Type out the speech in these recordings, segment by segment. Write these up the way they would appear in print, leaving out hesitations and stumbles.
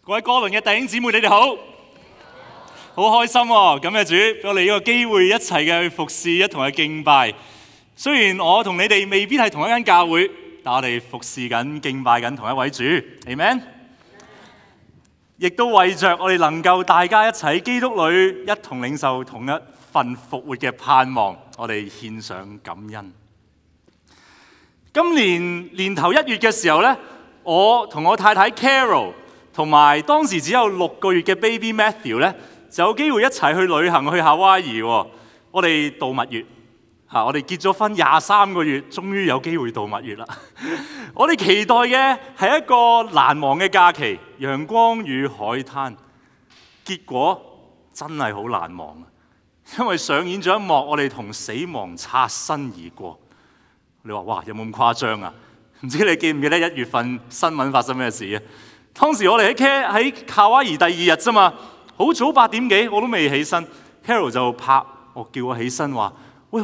各位哥倫嘅弟兄姊妹，你哋好，好開心喎！感謝主俾我哋呢個機會一齊嘅去服侍，一同去敬拜。雖然我同你哋未必係同一間教會，但我哋服侍緊、敬拜緊同一位主，Amen。亦都為着我哋能夠大家一齊喺基督裏一同領受同一份復活嘅盼望，我哋獻上感恩。今年年頭1月嘅時候呢，我同我太太 Carol 同埋當時只有6個月嘅 baby Matthew 呢，就有機會一齊去旅行去夏威夷喎。我哋度蜜月嚇，我哋結咗婚23個月，終於有機會度蜜月啦。我哋期待嘅係一個難忘嘅假期，陽光與海灘。結果真係好難忘啊，因為上演咗一幕我哋同死亡擦身而過。你話哇，有冇咁誇張啊？唔知你記唔記得1月份新聞發生咩事啊？當時我哋喺夏威夷第2日啫嘛，好早8點幾我都未起身 ，Carol 就拍我叫我起身話：喂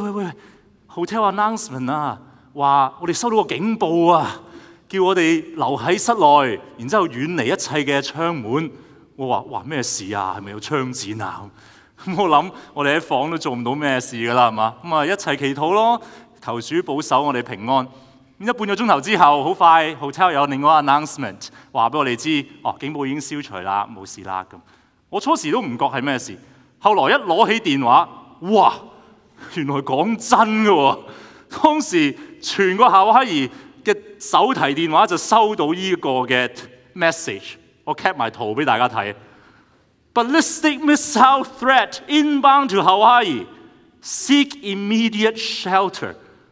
，hotel announcement 啊，話我哋收到個警報啊，叫我哋留喺室內，然之後遠離一切嘅窗門。我話：哇，咩事啊？係咪有槍戰啊？咁我諗我哋喺房都做唔到咩事㗎啦，係嘛？咁啊一齊祈禱咯，求主保守我哋平安。咁半個鐘頭之後，好快 hotel 有另外一個 announcement 話俾我哋知，警報已經消除啦，冇事啦咁。我初時都唔覺係咩事，後來一攞起電話，哇！原來講真嘅喎，當時全個夏威夷嘅手提電話就收到呢個嘅 message， 我 cap 埋圖俾大家睇。Ballistic missile threat inbound to Hawaii. Seek immediate shelter.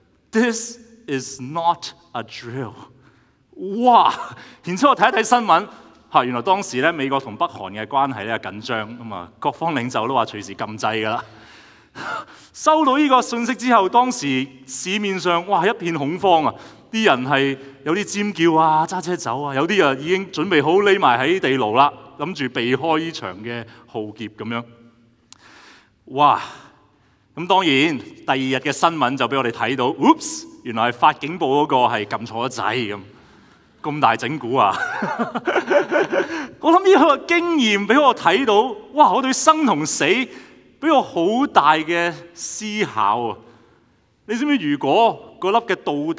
This is not a drill。 哇！然之後我睇一睇新聞，原來當時咧美國同北韓嘅關係咧緊張，咁啊各方領袖都話隨時禁制㗎啦。收到呢個信息之後，當時市面上哇一片恐慌啊！啲人係有啲尖叫啊、揸車走啊，有啲啊已經準備好匿埋喺地牢啦，諗住避開呢場嘅浩劫咁樣。哇！咁當然第2日嘅新聞就俾我哋睇到 ，oops！ 原來係發警報嗰個係撳錯咗掣咁大整蠱啊！我諗呢個經驗俾我睇到，哇！我對生同死俾我好大嘅思考啊！你知唔知如果嗰粒嘅彈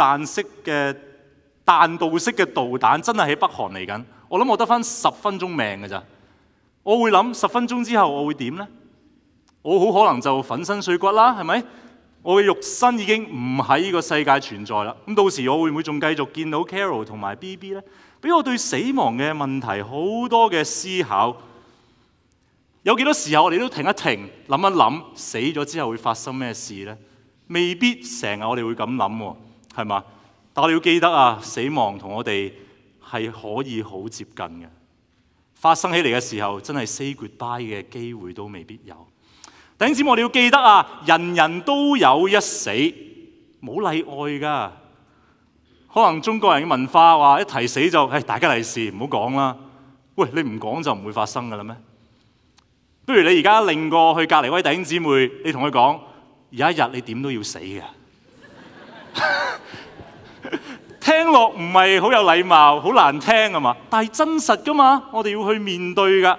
道式嘅導彈真係喺北韓嚟緊，我諗我得返10分鐘命㗎咋？我會諗10分鐘之後我會點呢？我好可能就粉身碎骨啦，係咪？我嘅肉身已經唔喺呢個世界存在啦。咁到時我會唔會仲繼續見到 Carol 同埋 BB 呢？俾我對死亡嘅問題好多嘅思考。有幾多時候我哋都停一停，諗一諗死咗之後會發生咩事呢？未必成日我哋會咁諗喎，係嘛？但我哋要記得啊，死亡同我哋係可以好接近嘅。發生起嚟嘅時候，真係 say goodbye 嘅機會都未必有。弟兄姊妹，我哋要記得啊，人人都有一死，冇例外㗎。可能中國人嘅文化話一提死就大家利是，唔好講啦。喂，你唔講就唔會發生㗎啦咩？不如你而家擰過去隔離位弟兄姊妹，你同佢講：有一日你點都要死嘅。聽落唔係好有禮貌，好難聽係嘛？但係真實㗎嘛，我哋要去面對㗎。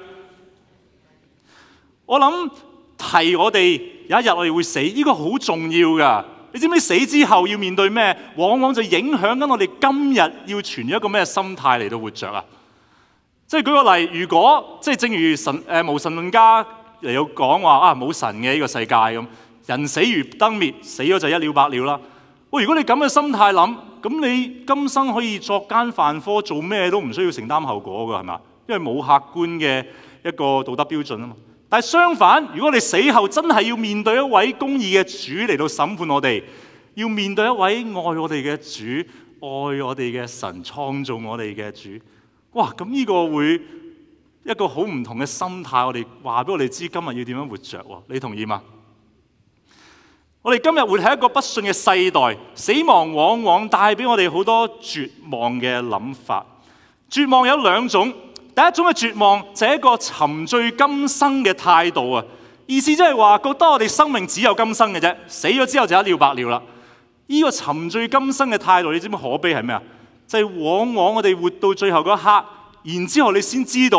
我諗提我哋有一日我哋會死，呢個好重要㗎。你知唔知死之後要面對咩？往往就影響緊我哋今日要存一個咩心態嚟到活着啊！即係舉個例，如果即係正如無神論家嚟到講話冇神嘅呢個世界咁，人死如燈滅，死咗就一了百了啦。喂，如果你咁嘅心態諗，咁你今生可以作奸犯科，做咩都唔需要承擔後果㗎，係嘛？因為冇客觀嘅一個道德標準啊嘛。但係相反，如果你死後真係要面對一位公義嘅主嚟到審判我哋，要面對一位愛我哋嘅主、愛我哋嘅神、創造我哋嘅主，哇！咁呢個會一個好唔同嘅心態，我哋話俾我哋知今日要點樣活着喎？你同意嗎？我哋今日活喺一個不信嘅世代，死亡往往帶俾我哋好多絕望嘅諗法。絕望有2種。第一種嘅絕望就係一個沉醉今生嘅態度啊！意思即係話覺得我哋生命只有今生嘅啫，死咗之後就一了百了啦。呢個沉醉今生嘅態度，你知唔知可悲係咩啊？就係往往我哋活到最後嗰一刻，然之後你先知道，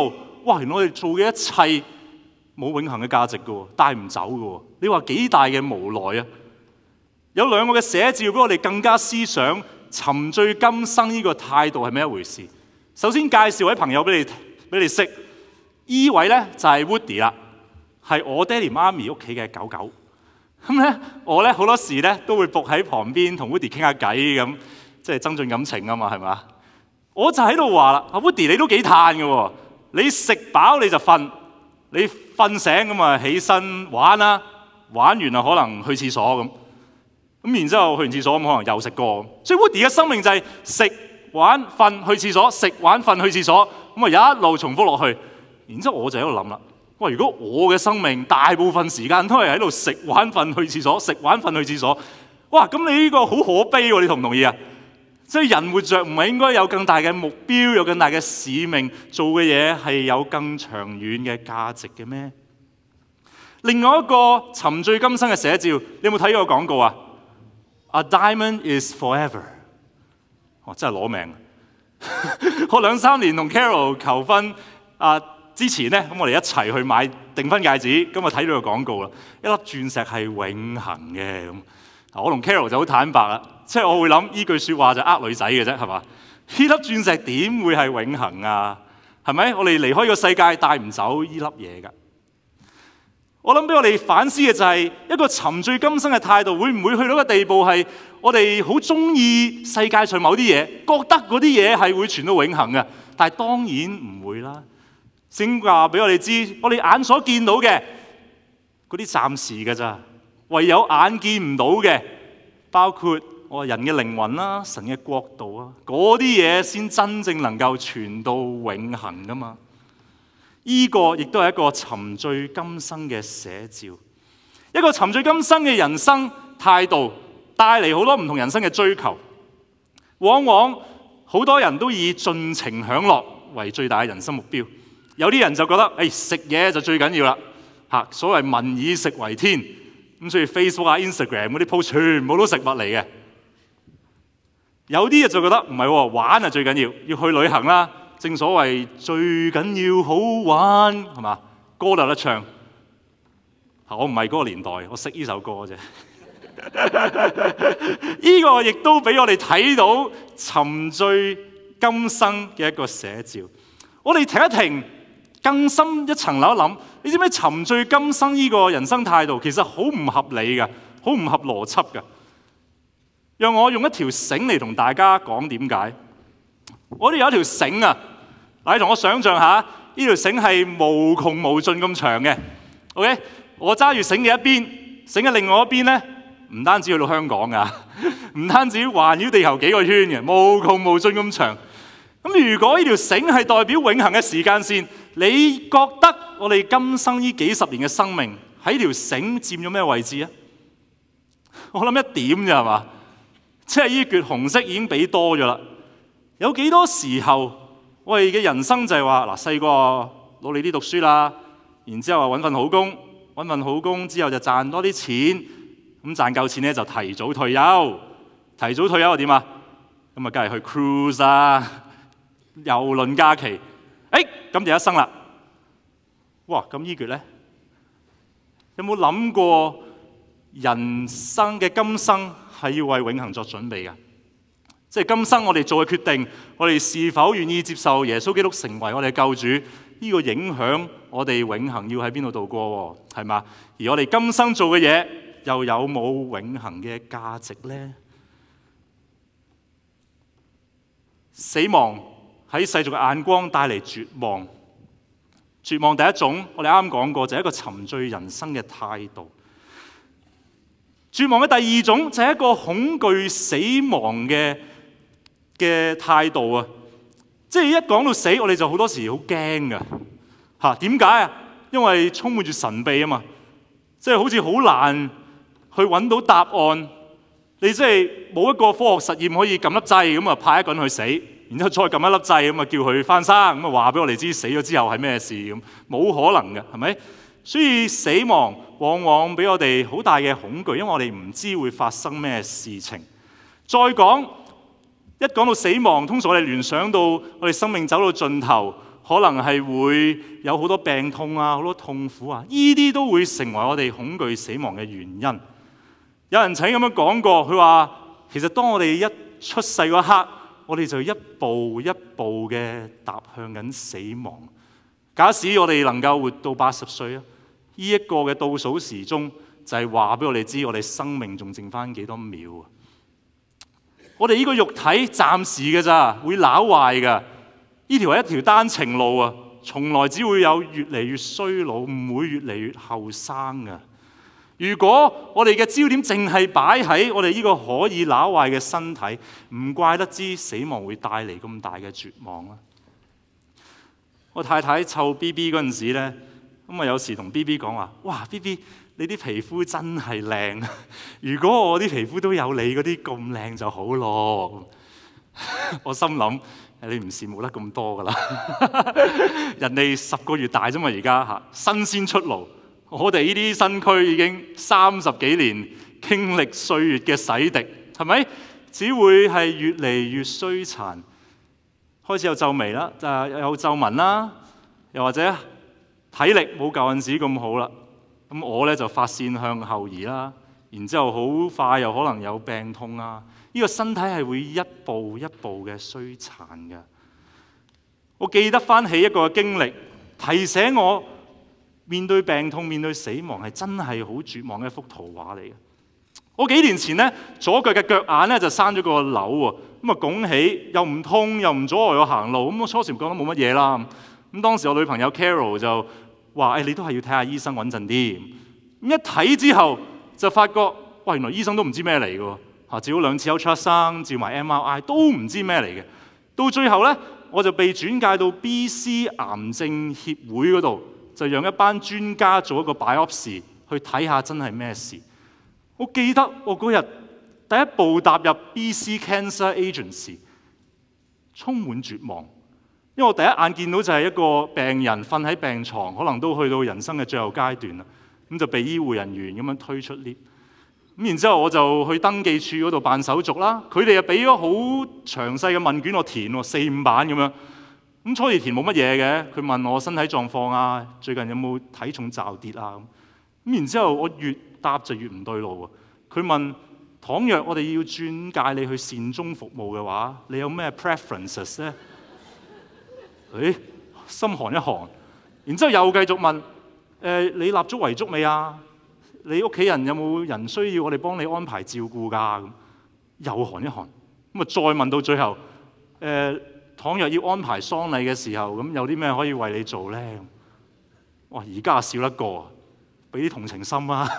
哇，原來我哋做嘅一切冇永恆嘅價值嘅，帶唔走嘅。你話幾大嘅無奈啊！有兩個嘅寫照俾我哋更加思想沉醉今生呢個態度係咩一回事。首先介紹位朋友俾你識，呢位咧就係 Woody 啦，係我爹哋媽咪屋企嘅狗狗。咁咧我咧好多時咧都會伏喺旁邊同 Woody 傾下偈咁，即係增進感情啊嘛，係嘛？我就喺度話啦，阿 Woody 你都幾嘆嘅喎，你食飽你就瞓，你瞓醒咁啊起身玩啦，玩完啊可能去廁所咁。咁然之後去完廁所咁可能又食過，所以 Woody 嘅生命就係食玩瞓去廁所，食玩瞓去廁所，咁啊一路重複落去。然之後我就喺度諗啦，哇！如果我嘅生命大部分時間都係喺度食玩瞓去廁所，食玩瞓去廁所，哇！咁你呢個好可悲喎，你同唔同意啊？即係人活着唔係應該有更大嘅目標，有更大嘅使命，做嘅嘢係有更長遠嘅價值嘅咩？另外一個沉醉今生嘅寫照，你有冇睇過個廣告啊？A diamond is forever。真係攞命！我2-3年同 Carol 求婚之前咧，咁我哋一齊去買訂婚戒指，咁啊睇到個廣告啦，一粒鑽石係永恆嘅咁。我同 Carol 就好坦白啦，即係我會諗呢句説話就女仔嘅啫，係嘛？呢粒鑽石點會係永恆啊？係咪？我哋離開個世界帶唔走呢粒嘢㗎。我諗俾我哋反思嘅就係一個沉醉今生嘅態度，會唔會去到一個地步係我哋好中意世界上某啲嘢，覺得嗰啲嘢係會傳到永恆嘅，但係當然唔會啦。聖經話俾我哋知，我哋眼所見到嘅嗰啲暫時嘅咋，唯有眼見唔到嘅，包括我人嘅靈魂啦、神嘅國度啊，嗰啲嘢先真正能夠傳到永恆噶嘛。呢個亦都係一個沉醉今生嘅寫照，一個沉醉今生嘅人生態度，帶嚟好多唔同人生嘅追求。往往好多人都以盡情享樂為最大嘅人生目標。有啲人就覺得，食嘢就最緊要啦，所謂民以食為天，咁所以 Facebook 啊、Instagram 嗰啲 post 全部都食物嚟嘅。有啲人就覺得唔係喎，玩啊最緊要，要去旅行啦。正所謂最緊要好玩，係嘛？歌就得唱。我唔係嗰個年代，我識呢首歌啫。呢個亦都俾我哋睇到沉醉今生嘅一個寫照。我哋停一停，更深一層諗一諗，你知唔知沉醉今生呢個人生態度其實好唔合理嘅，好唔合邏輯嘅。讓我用一條繩嚟同大家講點解。我哋有一條繩啊，你同我想象下，呢條繩係無窮無盡咁長嘅。OK， 我揸住繩嘅一邊，繩嘅另外一邊咧，唔單止去到香港噶，唔單止環繞地球幾個圈嘅，無窮無盡咁長。咁如果呢條繩係代表永恆嘅時間線，你覺得我哋今生呢幾十年嘅生命喺條繩佔咗咩位置啊？我諗一點咋係嘛？即係呢橛紅色已經俾多咗啦。有幾多時候我哋嘅人生就係話嗱，細個努力啲讀書啦，然之後揾份好工，揾份好工之後就賺多啲錢，咁賺夠錢咧就提早退休。提早退休又點啊？咁啊，梗係去 cruise 啊，郵輪假期。咁就一生啦。哇！咁呢橛咧，有冇諗過人生嘅今生係要為永恆作準備嘅？即係今生我哋做嘅決定，我哋是否願意接受耶穌基督成為我哋嘅救主？呢個影響我哋永恆要喺邊度度過，係嘛？而我哋今生做嘅嘢，又有冇永恆嘅價值呢？死亡喺世俗嘅眼光帶嚟絕望。絕望第一種，我哋啱啱講過，就係一個沉醉人生嘅態度。絕望嘅第二種就係一個恐懼死亡嘅態度啊！即係一講到死，我哋就好多時好驚噶。點解啊？因為充滿住神秘啊嘛，即係好似好難去揾到答案。你即係冇一個科學實驗可以撳粒掣咁啊，派一個人去死，然之後再撳一粒掣咁啊，叫佢翻生咁啊，話俾我哋知死咗之後係咩事咁，冇可能嘅，係咪？所以死亡往往俾我哋好大嘅恐懼，因為我哋唔知會發生咩事情。再講，一講到死亡，通常我哋聯想到我哋生命走到盡頭， 可能係會有好多病痛啊，好多痛苦啊，呢啲都會成為我哋恐懼死亡嘅原因。有人曾經咁樣講過，佢話其實當我哋一出世嗰刻，我哋就一步一步嘅踏向緊死亡。假使我哋能夠活到80歲啊，呢一個嘅倒數時鐘就係話俾我哋知，我哋生命仲剩翻幾多秒啊！我哋呢個肉體暫時嘅咋，會朽壞㗎。呢條係一條單程路啊，從來只會有越嚟越衰老，唔會越嚟越後生㗎。如果我哋嘅焦點淨係擺喺我哋呢個可以朽壞嘅身體，唔怪得知死亡會帶嚟咁大嘅絕望啦。我太太湊 BB 嗰陣時咧，咁啊有時同 BB 講話：哇 BB， 你啲皮膚真係靚，如果我啲皮膚都有你嗰啲咁靚就好咯。我心諗，你唔羨慕得咁多㗎啦，人哋10個月大啫嘛，而家新鮮出爐。我哋呢啲身軀已經30幾年經歷歲月嘅洗滌，係咪？只會係越嚟越衰殘，開始有皺眉啦，有皺紋啦，又或者體力冇舊陣時咁好啦。咁我咧就髮線向後移啦，然之後好快又可能有病痛啊。呢個身體係會一步一步嘅衰殘嘅。我記得翻起一個經歷，提醒我面對病痛、面對死亡係真係好絕望嘅一幅圖畫嚟嘅。我幾年前咧，左腳嘅腳眼咧就生咗個瘤喎，咁啊拱起又唔痛又唔阻礙我行路，咁我初時覺得冇乜嘢啦。咁當時我女朋友 Carol 就話：你都係要睇下醫生穩陣啲。咁一睇之後就發覺，哇！原來醫生都唔知咩嚟嘅喎，照咗2次 ultrasound，照埋 MRI 都唔知咩嚟嘅。到最後咧，我就被轉介到 BC 癌症協會嗰度，就讓一班專家做一個 biopsy 去睇下真係咩事。我記得我嗰日第一步踏入 BC Cancer Agency， 充滿絕望，因為我第一眼見到就係一個病人瞓喺病床，可能都去到人生嘅最後階段啦，咁就被醫護人員咁樣推出 lift。咁然之後我就去登記處嗰度辦手續啦，佢哋又俾咗好詳細嘅問卷我填喎，4-5版咁樣。咁初時填冇乜嘢嘅，佢問我身體狀況啊，最近有冇體重驟跌啊咁。然之後我越答就越唔對路喎。佢問：倘若我哋要轉介你去善終服務嘅話，你有咩 preferences 咧？心寒一寒。然之後又繼續問：你立足遺囑未啊？你屋企人有冇人需要我哋幫你安排照顧㗎？咁又寒一寒。咁啊再問到最後，倘若要安排喪禮嘅時候，咁有啲咩可以為你做咧？哇！而家笑得過，俾啲同情心啊！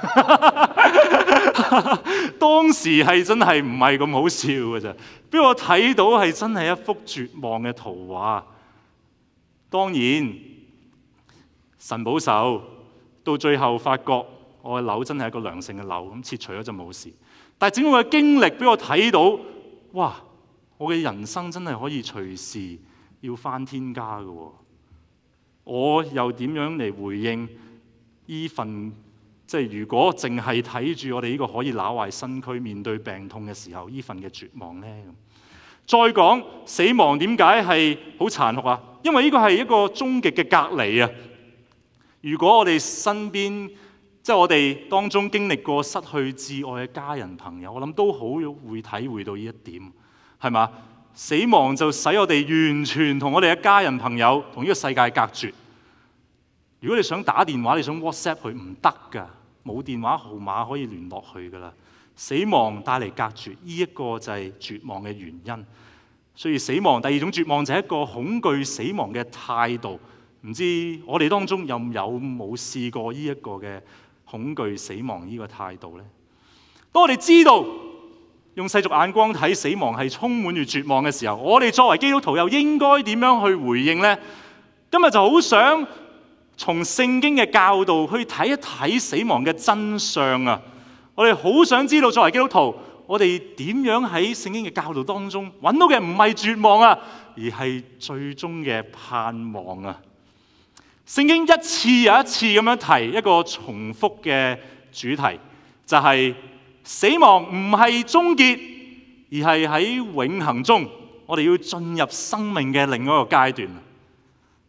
當時係真係唔係咁好笑嘅啫，俾我睇到係真係一幅絕望嘅圖畫。當然，神保守，到最後發覺我嘅瘤真係一個良性嘅瘤，咁切除咗就冇事。但係整個嘅經歷俾我睇到，哇！我嘅人生真係可以隨時要返天家嘅喎。我又點樣嚟回應呢份？即係如果淨係睇住我哋呢個可以朽壞身軀面對病痛嘅時候，呢份嘅絕望呢？再講死亡點解係好殘酷啊？因為呢個係一個終極嘅隔離啊！如果我哋身邊即係我哋當中經歷過失去至愛嘅家人朋友，我諗都好會體會到呢一點。係嘛？死亡就使我哋完全同我哋嘅家人朋友同呢個世界隔絕。如果你想打電話，你想 WhatsApp 佢唔得㗎，冇電話號碼可以聯絡佢㗎啦。死亡帶嚟隔絕，呢一個就係絕望嘅原因。所以死亡第二種絕望就係一個恐懼死亡嘅態度。唔知我哋當中有冇試過呢一個嘅恐懼死亡呢個態度呢？當我哋知道用世俗眼光睇死亡係充滿住絕望嘅時候，我哋作為基督徒又應該點樣去回應呢？今日就好想從聖經嘅教導去睇一睇死亡嘅真相啊！我哋好想知道作為基督徒，我哋點樣喺聖經嘅教導當中揾到嘅唔係絕望啊，而係最終嘅盼望啊！聖經一次又一次咁樣提一個重複嘅主題，就係死亡唔係終結，而係喺永恆中，我哋要進入生命嘅另一個階段。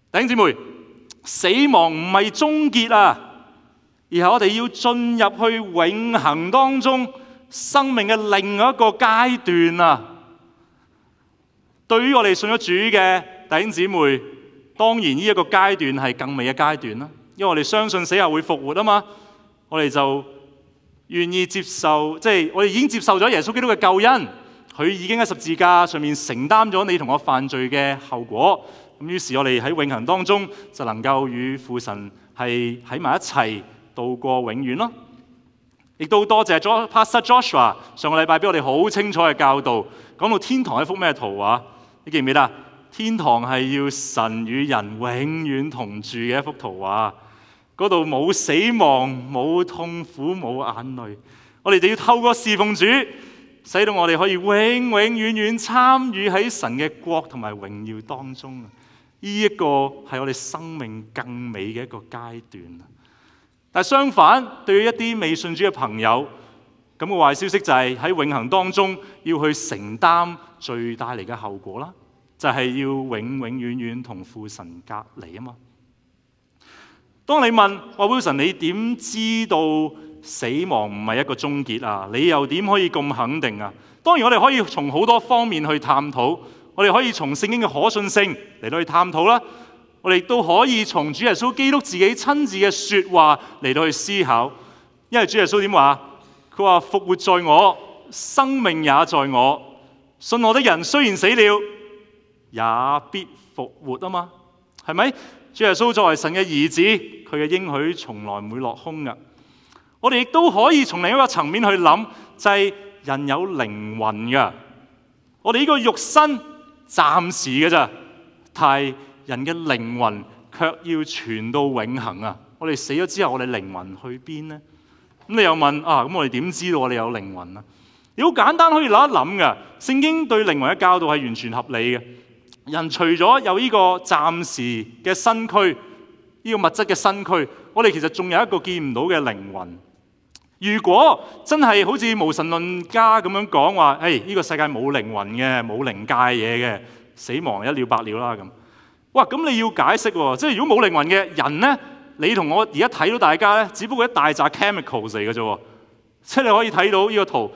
弟兄姊妹，死亡唔係終結啊，而係我哋要進入去永恆當中生命嘅另一個階段啊。對於我哋信咗主嘅弟兄姊妹，當然呢一個階段係更美嘅階段啦，因為我哋相信死後會復活啊嘛，我哋就願意接受，即係我哋已經接受咗耶穌基督嘅救恩，佢已經喺十字架上面承擔咗你同我犯罪嘅後果。咁於是我哋喺永恆當中就能夠與父神係喺埋一齊度過永遠咯。亦都多謝 Pastor Joshua 上個禮拜俾我哋好清楚嘅教導，講到天堂係一幅咩圖畫？你記唔記得？天堂係要神與人永遠同住嘅一幅圖畫，嗰度冇死亡、冇痛苦、冇眼淚。我哋就要透過侍奉主，使到我哋可以永永遠遠參與喺神嘅國同埋榮耀當中。呢一個係我哋生命更美嘅一個階段。但相反，對於一啲未信主嘅朋友，咁個壞消息就係喺永恆當中要去承擔罪帶嚟嘅後果啦，就係要永永遠遠同父神隔離啊嘛。當你問話 Wilson， 你點知道死亡唔係一個終結啊？你又點可以咁肯定啊？當然我哋可以從好多方面去探討，我哋可以從聖經嘅可信性嚟到去探討啦。我哋都可以從主耶穌基督自己親自嘅說話嚟到去思考，因為主耶穌點話？佢話復活在我，生命也在我，信我的人雖然死了，也必復活啊嘛，係咪？主耶穌作為神嘅兒子，佢嘅應許從來唔會落空噶。我哋亦都可以從另一個層面去諗，就係人有靈魂噶。我哋呢個肉身暫時嘅咋，但係人嘅靈魂卻要傳到永恆啊！我哋死咗之後，我哋靈魂去邊呢？咁你又問啊？咁我哋點知道我哋有靈魂啊？你好簡單可以諗一諗噶。聖經對靈魂嘅教導係完全合理嘅。人除咗有呢個暫時嘅身軀，呢個物質嘅身軀，我哋其實仲有一個見唔到嘅靈魂。如果真係好似無神論家咁樣講話，呢個世界冇靈魂嘅，冇靈界嘢嘅，死亡一了百了啦咁。哇！咁你要解釋喎，即係如果冇靈魂嘅人呢，你同我而家睇到大家呢，只不過一大紮 chemicals 嚟嘅啫。即係你可以睇到呢個圖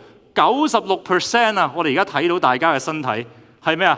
，96% 啊，我哋而家睇到大家嘅身體係咩啊？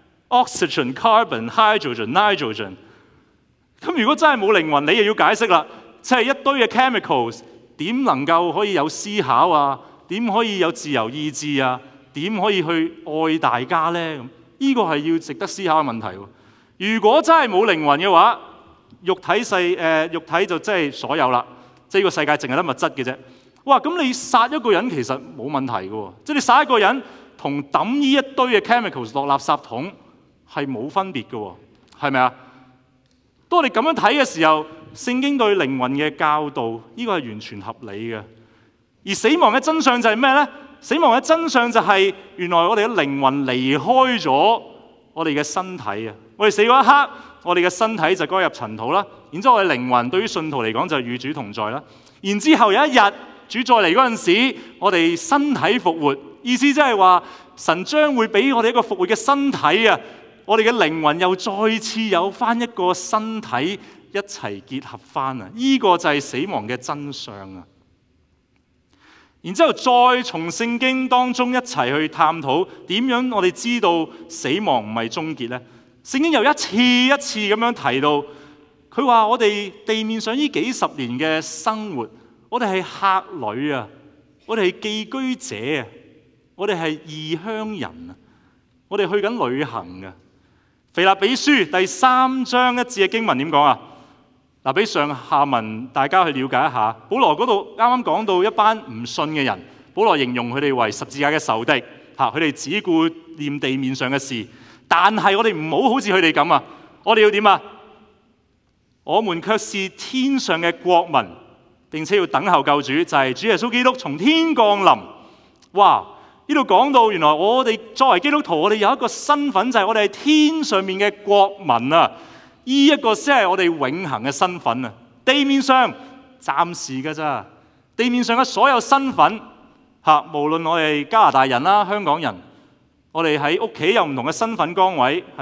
Oxygen、carbon、hydrogen、nitrogen。咁如果真係冇靈魂，你又要解釋啦，即係一堆嘅 chemicals 點能夠可以有思考啊？點可以有自由意志啊？點可以去愛大家呢？咁呢個係要值得思考嘅問題喎。如果真係冇靈魂嘅話，肉體就真係所有啦，即係呢個世界淨係得物質嘅啫。哇！咁你殺一個人其實冇問題嘅喎，即係你殺一個人同抌呢一堆嘅 chemicals 落垃圾桶係冇分別嘅喎，係咪啊？當我哋咁樣睇嘅時候，聖經對靈魂嘅教導，呢個係完全合理嘅。而死亡嘅真相就係咩呢？死亡嘅真相就係原來我哋嘅靈魂離開咗我哋嘅身體啊！我哋死嗰一刻，我哋嘅身體就該入塵土啦。然之後我哋靈魂對於信徒嚟講就係與主同在啦。然之後有一日主再嚟嗰陣時，我哋身體復活，意思即係話神將會俾我哋一個復活嘅身體啊！我哋嘅靈魂又再次有翻一個身體一齊結合翻啊！呢個就係死亡嘅真相啊！然之後再從聖經當中一齊去探討點樣我哋知道死亡唔係終結呢？聖經又一次一次咁樣提到，佢話我哋地面上呢幾十年嘅生活，我哋係客旅啊，我哋係寄居者啊，我哋係異鄉人啊，我哋去緊旅行啊。腓立比書第3章1節嘅經文點講啊？嗱，俾上下文大家去了解一下。保羅嗰度啱啱講到一班唔信嘅人，保羅形容佢哋為十字架嘅仇敵，佢哋只顧念地面上嘅事。但係我哋唔好好似佢哋咁啊！我哋要點啊？我們卻是天上嘅國民，並且要等候救主，就係主耶穌基督從天降臨。哇！呢度講到原來我哋作為基督徒，我哋有一個身份，就係我哋係天上面嘅國民啊！呢一個先係我哋永恆嘅身份啊！地面上暫時嘅咋，地面上嘅所有身份無論我哋加拿大人啦、香港人，我哋喺屋企有唔同嘅身份崗位，係咪？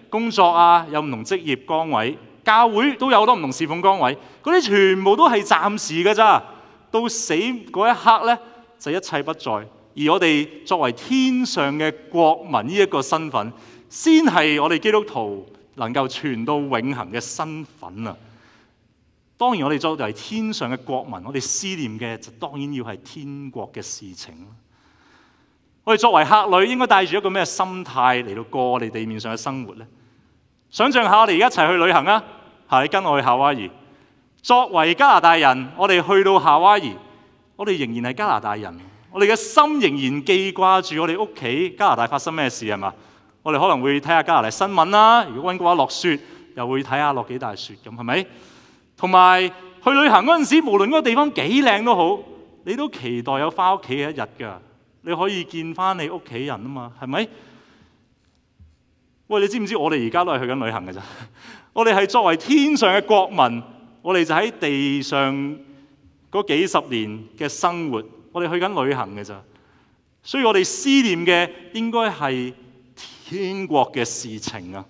工作啊，有唔同職業崗位，教會都有好多唔同侍奉崗位，嗰啲全部都係暫時嘅咋，到死嗰一刻呢，就一切不再。而我哋作為天上嘅國民呢一個身份，先係我哋基督徒能夠傳到永恆嘅身份啊！當然我哋作為天上嘅國民，我哋思念嘅就當然要係天國嘅事情。我哋作為客旅，應該帶住一個咩心態嚟到過我哋地面上嘅生活呢？想象下我哋而家一齊去旅行啊！你跟我去夏威夷。作為加拿大人，我哋去到夏威夷，我哋仍然係加拿大人，我哋嘅心仍然記掛住我哋屋企加拿大發生咩事係嘛？我哋可能會睇下加拿大新聞啦，如果溫哥華落雪，又會睇下落幾大雪咁，係咪？同埋去旅行嗰陣時，無論嗰個地方幾靚都好，你都期待有翻屋企嘅一日㗎。你可以見翻你屋企人啊嘛，係咪？喂，你知唔知我哋而家都係去緊旅行㗎咋？我哋係作為天上嘅國民，我哋就喺地上嗰幾十年嘅生活，我哋去緊旅行㗎咋。所以我哋思念嘅應該係天國嘅事情啊！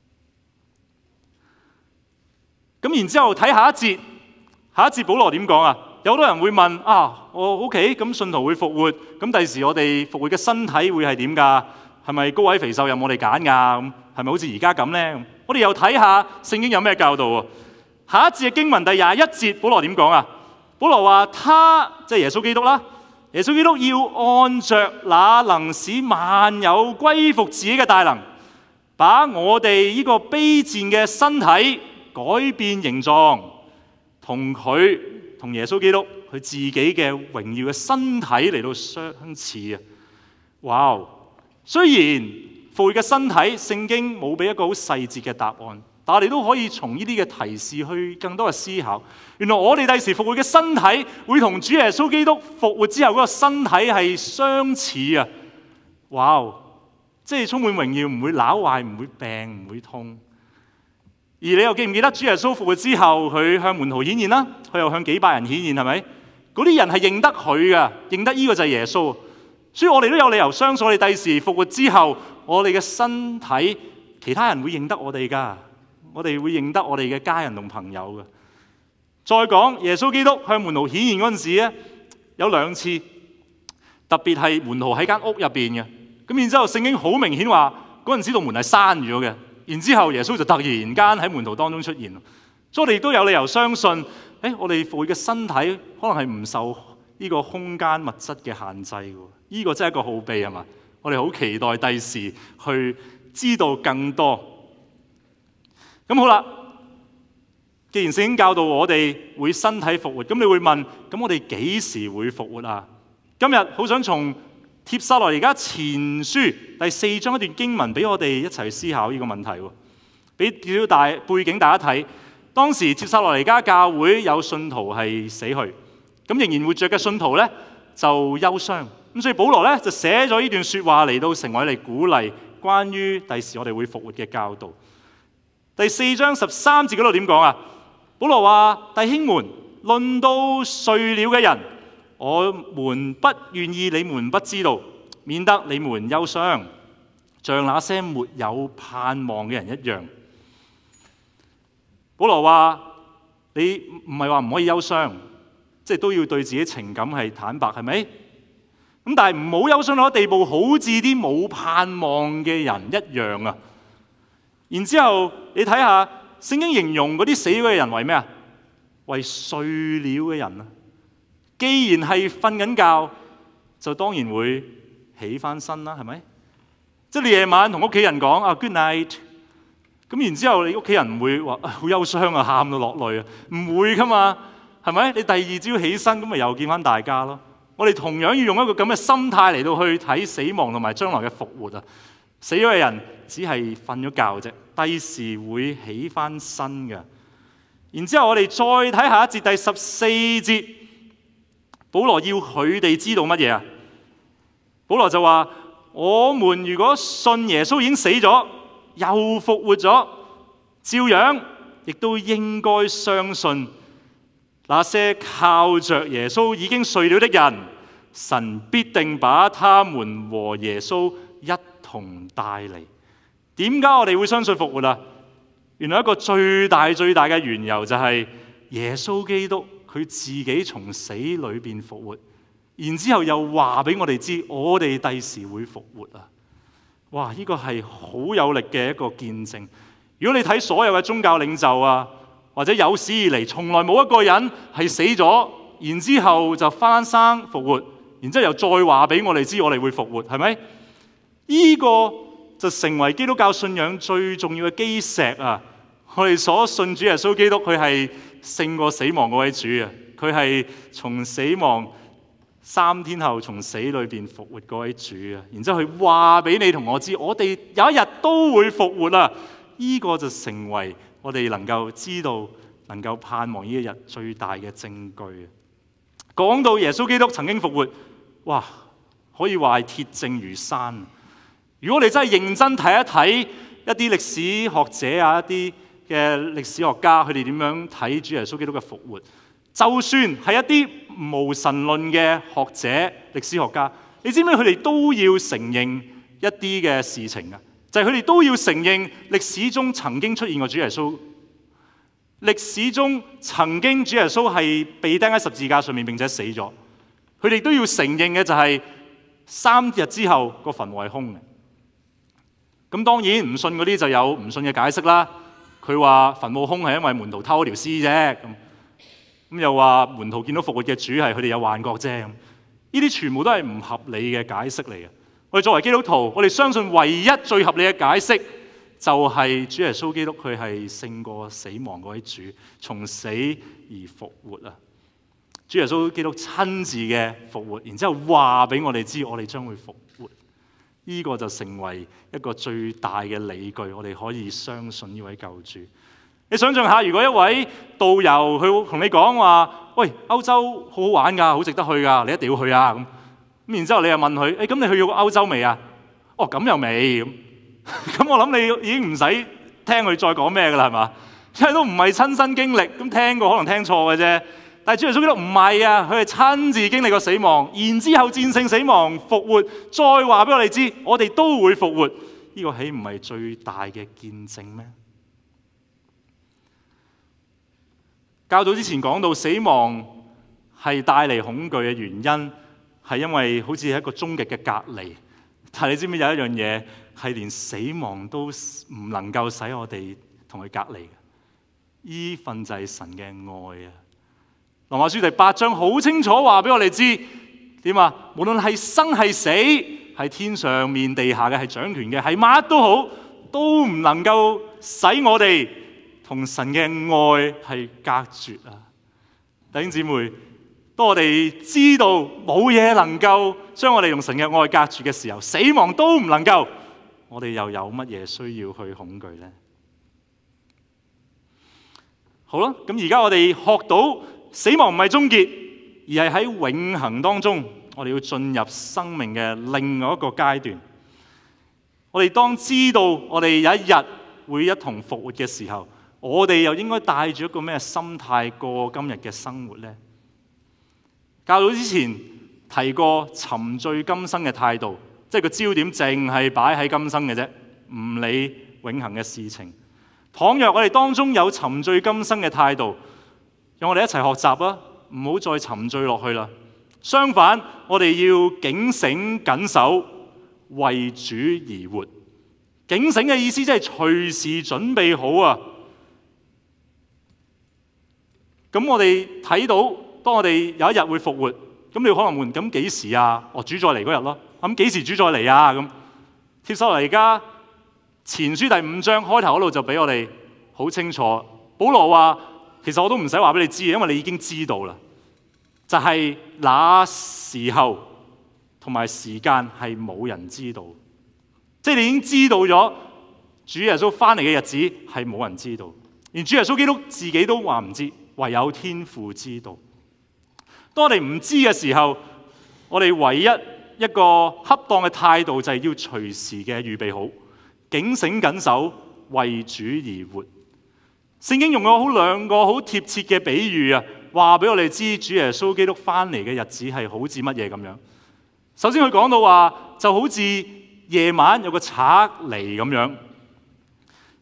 咁然之後睇下一節，下一節保羅點講啊？有好多人會問啊，我 OK， 咁信徒會復活，咁第時我哋復活嘅身體會係點㗎？係咪高矮肥瘦任我哋揀㗎？咁係咪好似而家咁呢？我哋又睇下聖經有咩教導喎？下一節嘅經文第21節，保羅點講啊？保羅話他即係耶穌基督啦，耶穌基督要按着那能使萬有歸服自己嘅大能，把我哋呢個卑賤嘅身體改變形狀，同耶穌基督佢自己嘅榮耀嘅身體嚟到相似啊！哇！雖然復活嘅身體，聖經冇俾一個好細節嘅答案，但我哋都可以從呢啲嘅提示去更多嘅思考。原來我哋第時復活嘅身體會同主耶穌基督復活之後嗰個身體係相似啊！哇！即係充滿榮耀，唔會朽壞，唔會病，唔會痛。而你又記唔記得主耶穌復活之後，佢向門徒顯現啦，佢又向幾百人顯現，係咪？嗰啲人係認得佢嘅，認得呢個就係耶穌。所以我哋都有理由相信，我哋第時復活之後，我哋嘅身體，其他人會認得我哋㗎，我哋會認得我哋嘅家人同朋友㗎。再講耶穌基督向門徒顯現嗰陣時咧，有2次，特別係門徒喺間屋入邊嘅。咁然之後聖經好明顯話，嗰陣時道門係閂咗嘅。然之後耶穌就突然間喺門徒當中出現，所以我哋都有理由相信，我哋復活嘅身體可能係唔受呢個空間物質嘅限制嘅。呢個真係一個奧秘係嘛？我哋好期待第時去知道更多。咁好啦，既然聖經教導我哋會身體復活，咁你會問，咁我哋幾時會復活啊？今日好想從帖撒羅尼迦前書第4章一段經文俾我哋一齊去思考呢個問題喎。俾少少大背景大家睇，當時帖撒羅尼迦教會有信徒係死去，咁仍然活着嘅信徒呢就憂傷。咁所以保羅呢就寫咗呢段説話嚟到成為嚟鼓勵關於第時我哋會復活嘅教導。第4章13節嗰度點講啊？保羅話：弟兄們，論到睡了嘅人，我們不願意你們不知道，免得你們憂傷，像那些沒有盼望嘅人一樣。保羅話：你唔係話唔可以憂傷，即係都要對自己情感係坦白，係咪？咁但係唔好憂傷到地步，好似啲冇盼望嘅人一樣啊！然之後你睇下聖經形容嗰啲死咗嘅人為咩啊？為睡了嘅人啊！既然係瞓緊覺，就當然會起翻身啦，係咪？即係你夜晚同屋企人講啊 good night， 咁然之後你屋企人唔會話好憂傷啊，喊到落淚啊，唔會噶嘛，係咪？你第二朝起身咁咪又見翻大家咯。我哋同樣要用一個咁嘅心態嚟到去睇死亡同埋將來嘅復活啊！死咗嘅人只係瞓咗覺啫，第時會起翻身嘅。然之後我哋再睇下一節第14節，保羅要佢哋知道乜嘢啊？保羅就話：我們如果信耶穌已經死咗，又復活咗，照樣亦都應該相信那些靠着耶穌已經睡了的人，神必定把他們和耶穌一同帶嚟。 點解我哋會相信復活啊？原來一個最大嘅緣由就係耶穌基督佢自己從死裏邊復活，然之後又話俾我哋知，我哋第時會復活啊！哇！呢個係好有力嘅一個見證。如果你睇所有嘅宗教領袖啊，或者有史以嚟從來冇一個人係死咗，然之後就翻生復活，然之後又再話俾我哋知我哋會復活，係咪？呢個就成為基督教信仰最重要嘅基石啊！我哋所信主耶穌基督，佢係勝過死亡嗰位主啊！佢係從死亡3天後從死裏邊復活嗰位主啊！然之後佢話俾你同我知，我哋有一日都會復活啊！呢個就成為我哋能夠知道、能夠盼望呢一日最大嘅證據。講到耶穌基督曾經復活，哇，可以話係鐵證如山。如果你真係認真睇一睇一啲歷史學者啊，一啲嘅歷史學家，佢哋點樣睇主耶穌基督嘅復活？就算係一啲無神論嘅學者、歷史學家，你知唔知佢哋都要承認一啲嘅事情啊？就係佢哋都要承認歷史中曾經出現過主耶穌。歷史中曾經主耶穌係被釘喺十字架上面並且死咗。佢哋都要承認嘅就係3日之後個墳墓係空嘅。咁當然唔信嗰啲就有唔信嘅解釋啦。佢話墳墓空係因為門徒偷咗條屍啫。咁又話門徒見到復活嘅主係佢哋有幻覺啫。呢啲全部都係唔合理嘅解釋嚟嘅。我哋作為基督徒，我哋相信唯一最合理嘅解釋就係主耶穌基督佢係勝過死亡嗰位主，從死而復活啊！主耶穌基督親自嘅復活，然之後話俾我哋知，我哋將會復活。呢個就成為一個最大嘅理據，我哋可以相信呢位救主。你想象下，如果一位導遊佢同你講話，喂，歐洲好好玩㗎，好值得去㗎，你一定要去啊！咁然之後你又問佢，咁你去過歐洲未啊？哦，咁又未咁。咁我諗你已經唔使聽佢再講咩㗎啦，係嘛？因為都唔係親身經歷，咁聽過可能聽錯嘅啫。但係主耶穌基督唔係啊，佢係親自經歷過死亡，然之後戰勝死亡復活，再話俾我哋知，我哋都會復活。呢個豈唔係最大嘅見證咩？較早之前講到死亡係帶嚟恐懼嘅原因，係因為好似係一個終極嘅隔離。但係你知唔知有一樣嘢係連死亡都唔能夠使我哋同佢隔離嘅？呢份就係神嘅愛啊！羅馬書第8章好清楚話俾我哋知點啊？無論係生係死，係天上面地下嘅，係掌權嘅，係乜都好，都唔能夠使我哋同神嘅愛係隔絕啊！弟兄姊妹，當我哋知道冇嘢能夠將我哋同神嘅愛隔絕嘅時候，死亡都唔能夠，我哋又有乜嘢需要去恐懼呢？好啦，咁而家我哋學到死亡唔係終結，而係喺永恆當中，我哋要進入生命嘅另外一個階段。我哋當知道我哋有一日會一同復活嘅時候，我哋又應該帶住一個咩心態過今日嘅生活呢？較早之前提過沉醉今生嘅態度，即係個焦點淨係擺喺今生嘅啫，唔理永恆嘅事情。倘若我哋當中有沉醉今生嘅態度，讓我哋一齊學習啦，唔好再沉醉落去啦。相反，我哋要警醒緊守，為主而活。警醒嘅意思即係隨時準備好啊！咁我哋睇到，當我哋有一日會復活，咁你可能問：咁幾時啊？主再嚟嗰日咯。咁幾時主再嚟啊？咁帖撒羅尼迦前書第5章開頭嗰度就俾我哋好清楚。保羅話：其實我都唔使話俾你知，因為你已經知道啦。就係那時候同埋時間係冇人知道，即係你已經知道咗主耶穌翻嚟嘅日子係冇人知道，連主耶穌基督自己都話唔知，唯有天父知道。當我哋唔知嘅時候，我哋唯一一個恰當嘅態度就係要隨時嘅預備好，警醒緊守，為主而活。聖經用咗兩個好貼切嘅比喻啊，話俾我哋知主耶穌基督翻嚟嘅日子係好似乜嘢咁樣。首先佢講到話，就好似夜晚有個賊嚟咁樣，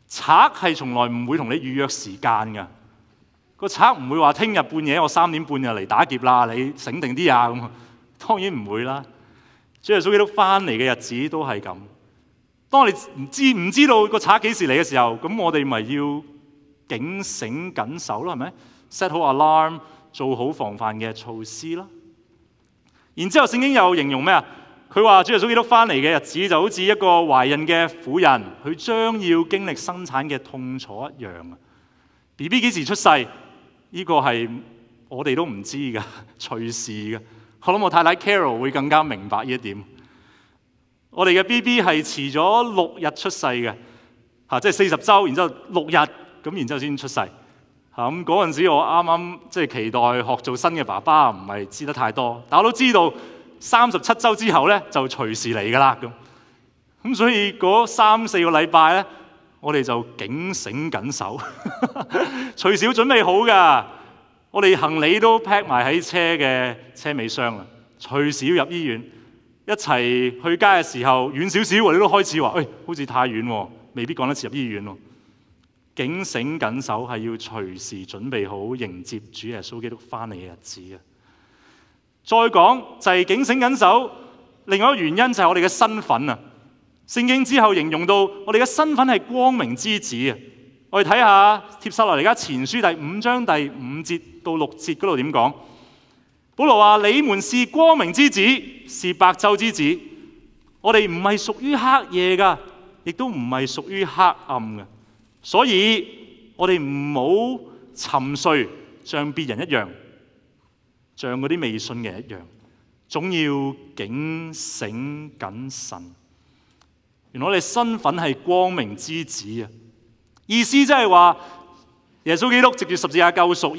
賊係從來唔會同你預約時間㗎。個賊唔會話聽日半夜我3點半就嚟打劫啦，你醒定啲啊咁。當然唔會啦。主耶穌基督翻嚟嘅日子都係咁。當你唔知道個賊幾時嚟嘅時候，咁我哋咪要警醒緊守咯，係咪 ？set 好 alarm， 做好防範嘅措施啦。然之後聖經又形容咩啊？佢話主耶穌基督翻嚟嘅日子就好似一個懷孕嘅婦人，佢將要經歷生產嘅痛楚一樣啊。BB 幾時出世？呢個係我哋都唔知㗎，隨時㗎。我諗我太太 Carol 會更加明白呢一點。我哋嘅 BB 係遲咗6日出世嘅，即係40週，然之後6日咁，然之後先出世。咁嗰陣時我啱啱即係期待學做新嘅爸爸，唔係知得太多，但我都知道37週之後咧就隨時嚟㗎啦咁。所以嗰3-4個禮拜咧，我哋就警醒緊守，隨時要準備好㗎。我哋行李都 pack 埋喺車嘅車尾箱啦，隨時要入醫院。一齊去街嘅時候，遠少少我哋都開始話，好似太遠喎，未必趕得切入醫院喎。警醒緊守係要隨時準備好迎接主耶穌基督翻嚟嘅日子啊！再講就係警醒緊守，另外一個原因就係我哋嘅身份啊！聖經之後形容到我哋嘅身份係光明之子啊！我哋睇下帖撒羅尼迦前書第5章第5節到6節嗰度點講？保羅話：你們是光明之子，是白晝之子。我哋唔係屬於黑夜㗎，亦都唔係屬於黑暗㗎。所以我哋唔好沉睡，像別人一樣，像嗰啲未信嘅人一樣，總要警醒謹慎。原來我哋身份係光明之子啊！意思即係話，耶穌基督藉住十字架救贖，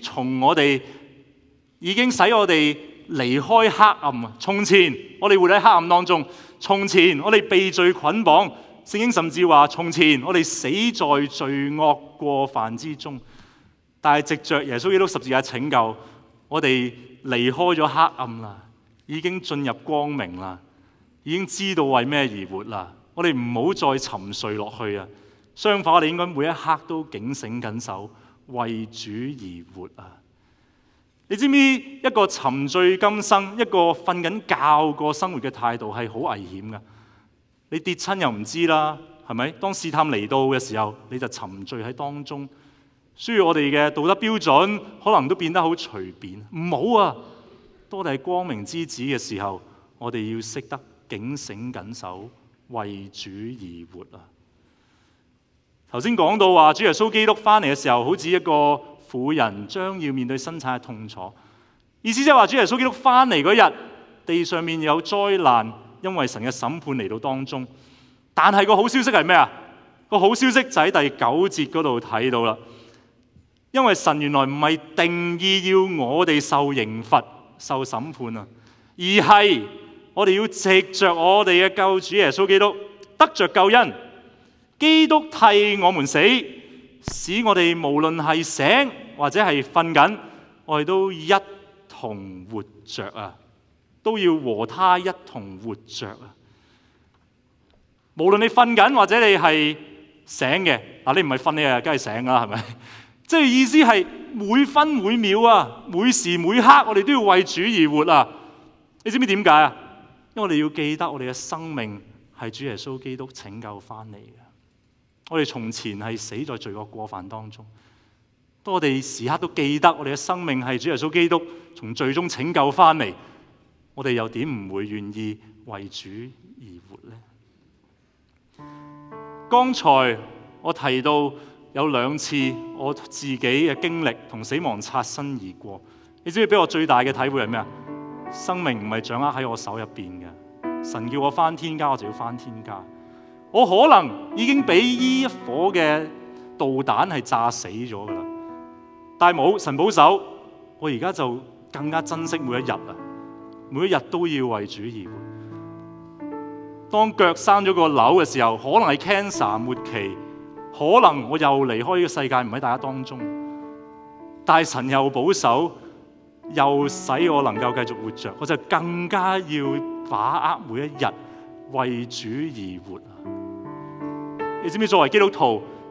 已經使我哋離開黑暗啊！從前我哋活喺黑暗當中，從前我哋被罪捆綁，聖經甚至話從前我哋死在罪惡過犯之中。但係藉着耶穌基督十字架拯救，我哋離開咗黑暗啦，已經進入光明啦，已經知道為咩而活啦。我哋唔好再沉睡落去啊！相反，我哋應該每一刻都警醒緊守，為主而活啊！你知唔知一個沉醉今生，一個瞓緊覺過生活嘅態度係好危險㗎？你跌親又唔知啦，係咪？當試探嚟到嘅時候，你就沉醉喺當中。所以我哋嘅道德標準可能都變得好隨便。唔好啊！當我哋係光明之子嘅時候，我哋要識得警醒緊守，為主而活啊！頭先講到話，主耶穌基督翻嚟嘅時候，好似一個婦人將要面對生產嘅痛楚，意思即係話主耶穌基督翻嚟嗰日，地上面有災難，因為神嘅審判嚟到當中。但係個好消息係咩啊？個好消息就喺第9節嗰度睇到啦。因為神原來唔係定義要我哋受刑罰、受審判啊，而係我哋要藉着我哋嘅救主耶穌基督得着救恩，基督替我們死，使我哋無論係醒或者係瞓緊，我哋都一同活着啊！都要和他一同活着啊！無論你瞓緊或者你係醒嘅，你唔係瞓你啊，梗係醒啦，係咪？即係意思係每分每秒啊，每時每刻，我哋都要為主而活啊！你知唔知點解啊？因為我哋要記得我哋嘅生命係主耶穌基督拯救翻嚟嘅。我哋從前係死在罪惡過犯當中，當我哋時刻都記得我哋嘅生命係主耶穌基督從罪中拯救翻嚟，我哋又點唔會願意為主而活呢？剛才我提到有2次我自己嘅經歷同死亡擦身而過，你知唔知俾我最大嘅體會係咩啊？生命唔係掌握喺我手入邊嘅，神叫我返天家，我就要返天家。我可能已經俾呢一顆嘅導彈係炸死咗噶啦，但係冇神保守，我而家就更加珍惜每一日啊！每一日都要為主而活。當腳生咗個瘤嘅時候，可能係 cancer 末期，可能我又離開呢個世界，唔喺大家當中。但係神又保守，又使我能夠繼續活着，我就更加要把握每一日為主而活啊！你知唔知作為基督徒，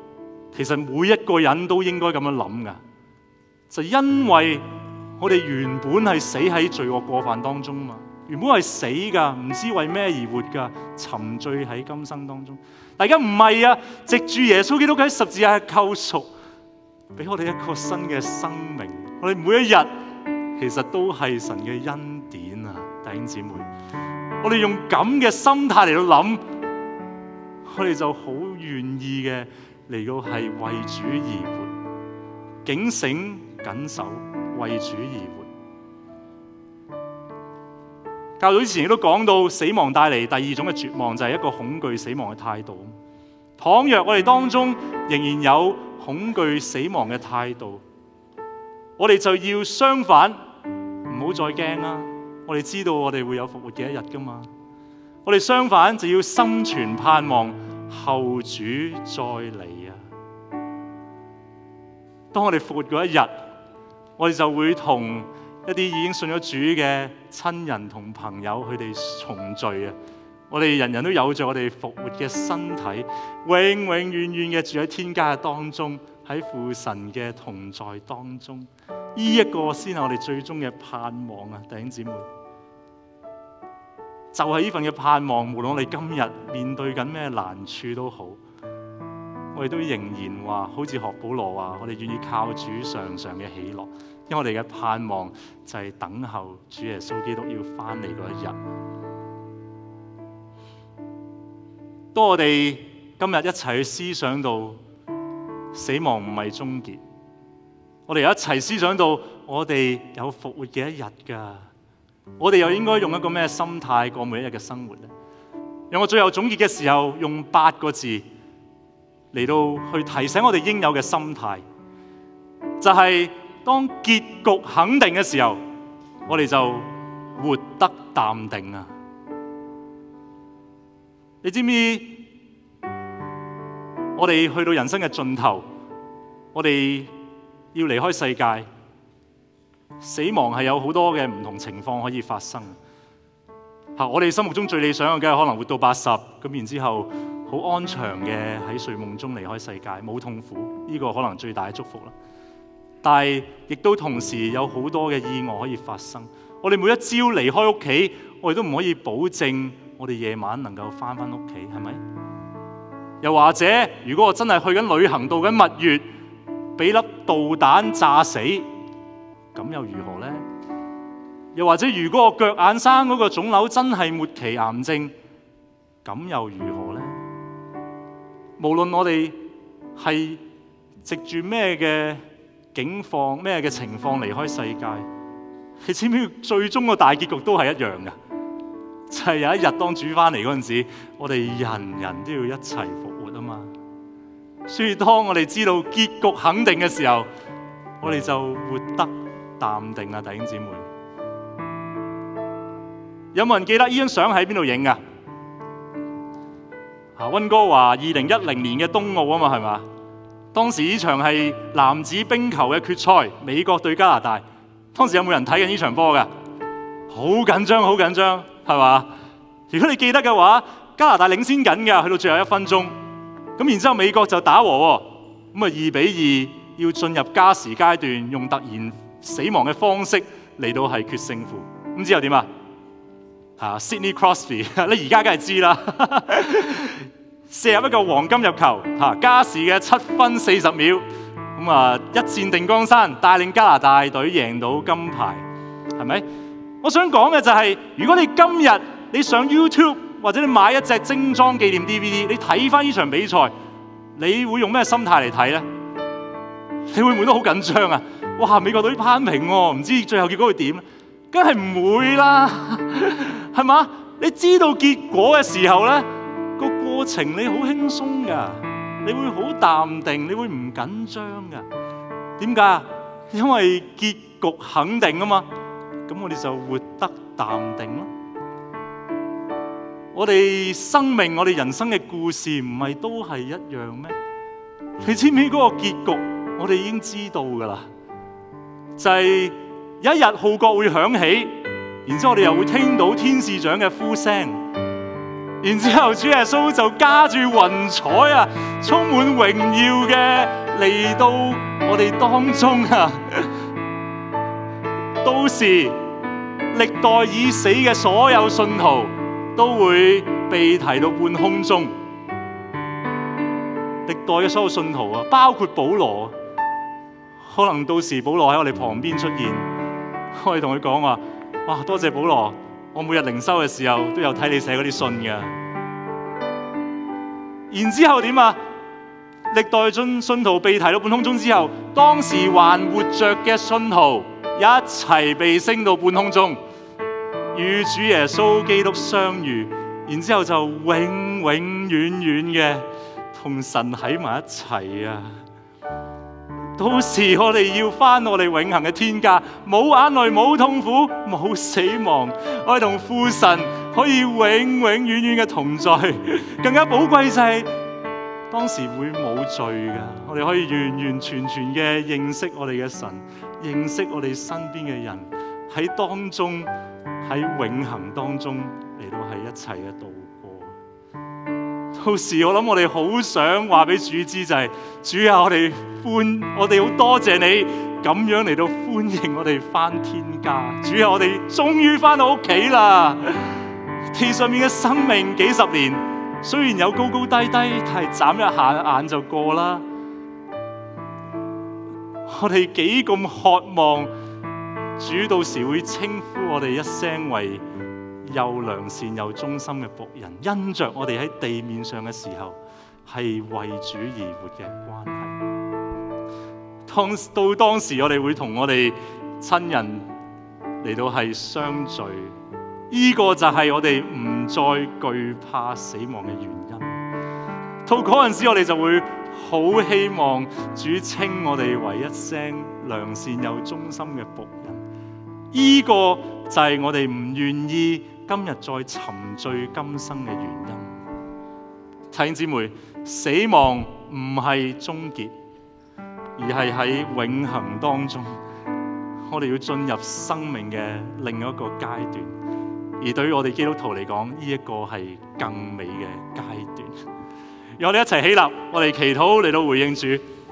其實每一個人都應該咁樣諗噶，就因為我哋原本係死喺罪惡過犯當中嘛，原本係死噶，唔知為咩而活噶，沉醉喺今生當中。大家唔係啊，藉住耶穌基督喺十字架嘅救贖，俾我哋一個新嘅生命。我哋每一日其實都係神嘅恩典啊，弟兄姊妹。我哋用咁嘅心態嚟到諗，我哋就好願意嘅嚟到係為主而活，警醒緊守，為主而活。教導之前亦都講到，死亡帶嚟第二種嘅絕望，就係一個恐懼死亡嘅態度。倘若我哋當中仍然有恐懼死亡嘅態度，我哋就要相反，唔好再驚啦。我哋知道我哋會有復活嘅一日噶嘛。我哋相反就要心存盼望，後主再嚟啊！當我哋復活嗰一日，我哋就會同一啲已經信咗主嘅親人同朋友，佢哋重聚啊！我哋人人都有着我哋復活嘅身體，永永遠遠嘅住喺天家嘅當中，喺父神嘅同在當中。呢一個先係我哋最終嘅盼望啊！弟兄姊妹，就係呢份嘅盼望，無論我哋今日面對緊咩難處都好，我哋都仍然話，好似學保羅話，我哋願意靠主常常嘅喜樂，因為我哋嘅盼望就係等候主耶穌基督要翻嚟嗰一日。當我哋今日一齊去思想到死亡唔係終結，我哋又一齊思想到我哋有復活嘅一日㗎，我哋又應該用一個咩心態過每一日嘅生活呢？讓我最後總結嘅時候，用8個字嚟到去提醒我哋應有嘅心態，就係當結局肯定嘅時候，我哋就活得淡定啊！你知唔知我哋去到人生嘅盡頭，我哋要離開世界，死亡係有好多嘅唔同情況可以發生。我哋心目中最理想嘅梗係可能活到80，咁然之後好安詳嘅喺睡夢中離開世界，冇痛苦，呢個可能最大嘅祝福啦。但係亦都同時有好多嘅意外可以發生。我哋每一朝離開屋企，我哋都唔可以保證我哋夜晚能夠翻屋企，係咪？又或者，如果我真係去緊旅行，到緊蜜月，俾粒導彈炸死，咁又如何呢？又或者，如果我腳眼生嗰個腫瘤真係末期癌症，咁又如何呢？無論我哋係藉住咩嘅境況、咩嘅情況離開世界，你知唔知最終個大結局都係一樣嘅？就係有一日當主翻嚟嗰陣時，我哋人人都要一齊復活啊嘛。所以當我哋知道結局肯定嘅時候，我哋就活得淡定啊，弟兄姊妹。有冇人記得呢張相喺邊度影噶？溫哥華2010年嘅冬奧啊嘛，係嘛？當時呢場係男子冰球嘅決賽，美國對加拿大。當時有冇人睇緊呢場波噶？好緊張，好緊張，係嘛？如果你記得嘅話，加拿大領先緊嘅，去到最後1分鐘，咁然之後美國就打和，咁啊2-2要進入加時階段，用突然死亡嘅方式嚟到係決勝負。咁之後點啊？Sidney Crosby， 你而家梗係知啦，射入一個黃金入球，加時嘅7分40秒，咁啊一戰定江山，帶領加拿大隊贏到金牌，係咪？我想講嘅就係，如果你今日你上 YouTube 或者你買一隻精裝紀念 DVD， 你睇翻呢場比賽，你會用咩心態嚟睇呢？你會唔會都好緊張啊？哇！美國隊攀平喎，唔知最後結果會點？梗係唔會啦，係嘛？你知道結果嘅時候呢，個過程你好輕鬆噶，你會好淡定，你會唔緊張噶。點解？因為結局肯定啊嘛。咁我哋就活得淡定咯。我哋生命、我哋人生嘅故事唔係都係一樣咩？你知唔知嗰個結局？我哋已經知道噶啦，就係有一日號角會響起，然之後我哋又會聽到天使長嘅呼聲， 然之後主耶穌就駕住雲彩啊，充滿榮耀嘅嚟到我哋當中啊。到時歷代已死嘅所有信徒都會被提到半空中。歷代嘅所有信徒啊，包括保羅，可能到時保羅喺我哋旁邊出現，我哋同佢講話：哇，多謝保羅，我每日靈修嘅時候都有睇你寫嗰啲信嘅。然之後點啊？歷代信徒被提到半空中之後，當時還活着嘅信徒一齊被升到半空中，與主耶穌基督相遇，然之後就永永遠遠嘅同神喺埋一齊啊！到時我哋要返我哋永恆嘅天家，冇眼淚，冇痛苦，冇死亡，我哋同父神可以永永遠遠嘅同在。更加寶貴就係當時會冇罪㗎，我哋可以完完全全嘅認識我哋嘅神，認識我哋身邊嘅人，喺當中，喺永恆當中嚟到係一齊嘅度過。到時我諗我哋好想話俾主知就係：主啊，我哋好多謝你咁樣嚟到歡迎我哋返天家。主啊，我哋終於返到屋企啦！地上面嘅生命幾十年，雖然有高高低低，但係眨一下眼就過啦。我哋幾咁渴望主到時會稱呼我哋一聲為又良善又忠心嘅僕人，因着我哋喺地面上嘅時候係為主而活嘅關係。到當時我哋會同我哋親人嚟到係相聚，呢個就係我哋唔再懼怕死亡嘅原因。到嗰陣時我哋就會好希望主稱我哋為一聲良善又忠心嘅僕人。呢個就係我哋唔願意今日再沉醉今生嘅原因。弟兄姊妹，死亡唔係終結，而係喺永恆當中，我哋要進入生命嘅另一個階段。而對於我哋基督徒嚟講，呢一個係更美嘅階段。讓我哋一齊起立，我哋祈禱嚟到回應主。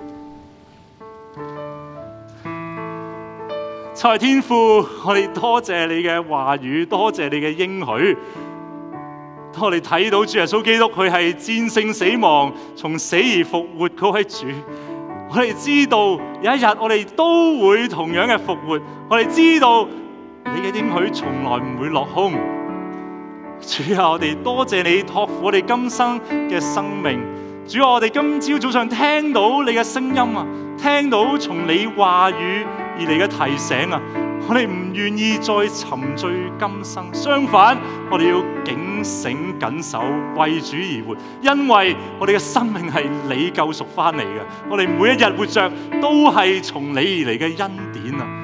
親愛天父，我哋多謝你嘅話語，多謝你嘅應許。當我哋睇到主耶穌基督，佢係戰勝死亡、從死而復活嗰位主，我哋知道有一日我哋都會同樣嘅復活。我哋知道你嘅應許從來唔會落空。主啊，我哋多謝你託付我哋今生嘅生命。主啊，我哋今朝早上聽到你嘅聲音啊，聽到從你話語而嚟嘅提醒啊，我哋唔願意再沉醉今生，相反，我哋要警醒緊守，為主而活，因為我哋嘅生命係你救贖翻嚟嘅，我哋每一日活着都係從你而嚟嘅恩典啊！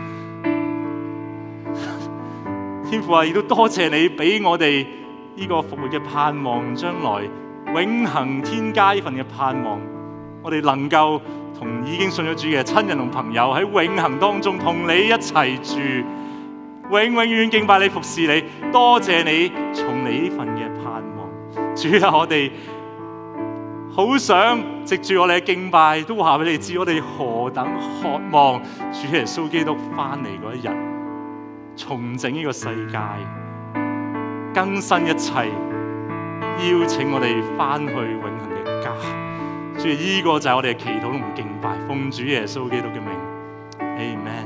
天父啊，亦都多謝你俾我哋呢個復活嘅盼望，將來永恆天家呢份嘅盼望，我哋能夠同已經信咗主嘅親人同朋友喺永恆當中同你一齊住，永永遠遠敬拜你服侍你，多謝你從你呢份嘅盼望。主啊，我哋好想藉住我哋嘅敬拜都話俾你知，我哋何等渴望主耶穌基督翻嚟嗰一日，重整呢個世界，更新一切，邀請我哋翻去永恆嘅家。主，呢個就係我哋嘅祈禱同敬拜，奉主耶穌基督嘅名 ，Amen。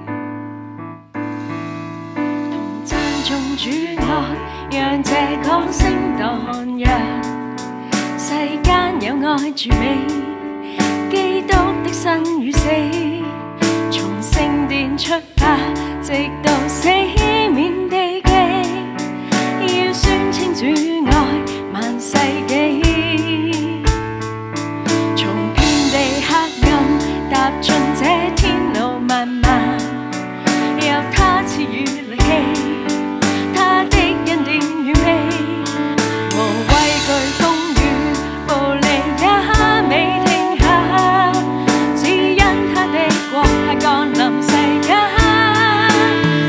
同讚頌主愛，讓這歌聲蕩漾，世間有愛絕美，基督的生與死，從聖殿出發，直到死免地極，要宣稱主愛萬世紀。踏進這天路漫漫，有他賜予力氣，他的恩典與美，無畏懼風雨暴力也未停下，只因他的國係降臨世間。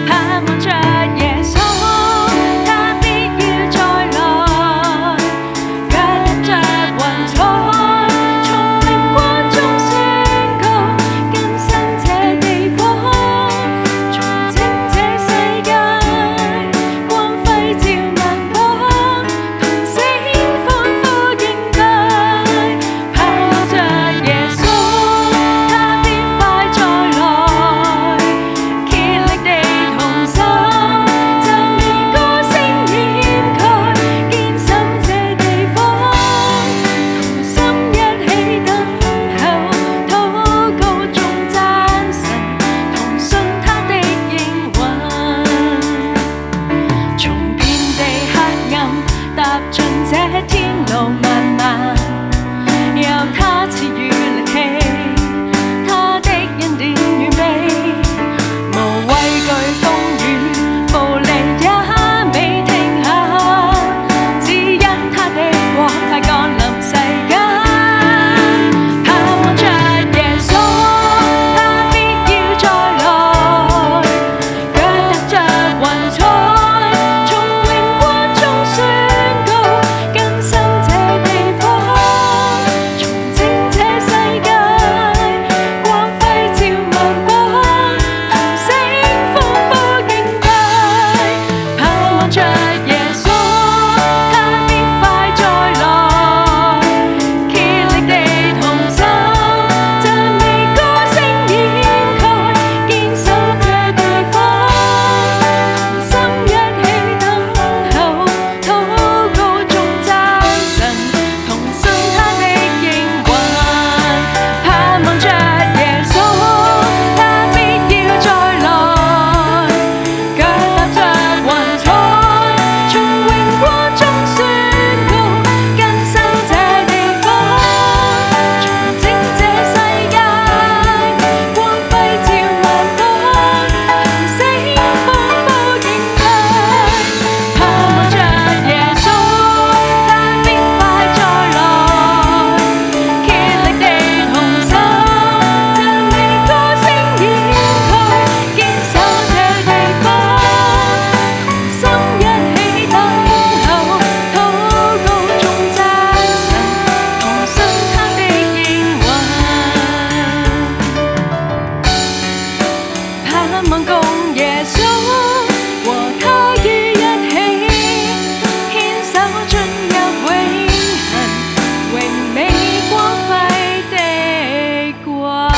盼望共耶穌和他於一起，牽手進入永恆榮美光輝的國。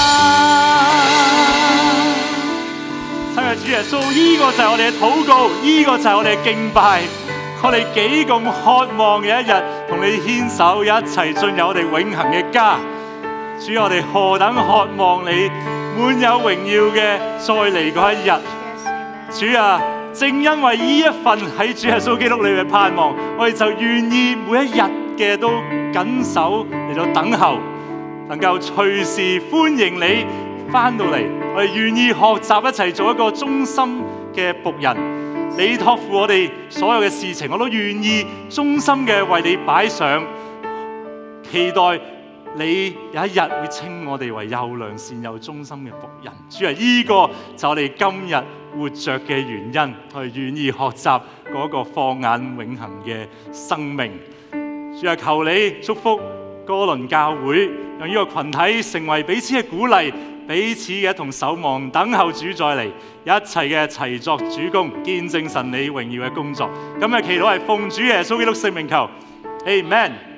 親愛的主耶穌，呢個就係我哋嘅禱告，呢個就係我哋嘅敬拜。我哋幾咁渴望有一日同你牽手，一齊進入我哋永恆嘅家。主，我哋何等渴望你滿有榮耀嘅再嚟嗰一日。主啊，正因為呢一份喺主耶穌基督裏嘅盼望，我哋就願意每一日嘅都緊守嚟到等候，能夠隨時歡迎你翻到嚟。我哋願意學習一齊做一個忠心嘅僕人。你託付我哋所有嘅事情，我都願意忠心嘅為你擺上，期待你有一日會稱我哋為又良善又忠心嘅僕人。主啊，呢個就我哋今日活着嘅原因，我哋願意學習嗰個放眼永恆嘅生命。主啊，求你祝福哥倫教會，讓呢個群體成為彼此嘅鼓勵，彼此嘅一同守望，等候主再嚟，一切嘅齊作主工，見證神你榮耀嘅工作。今日祈禱係奉主耶穌基督聖名求，Amen。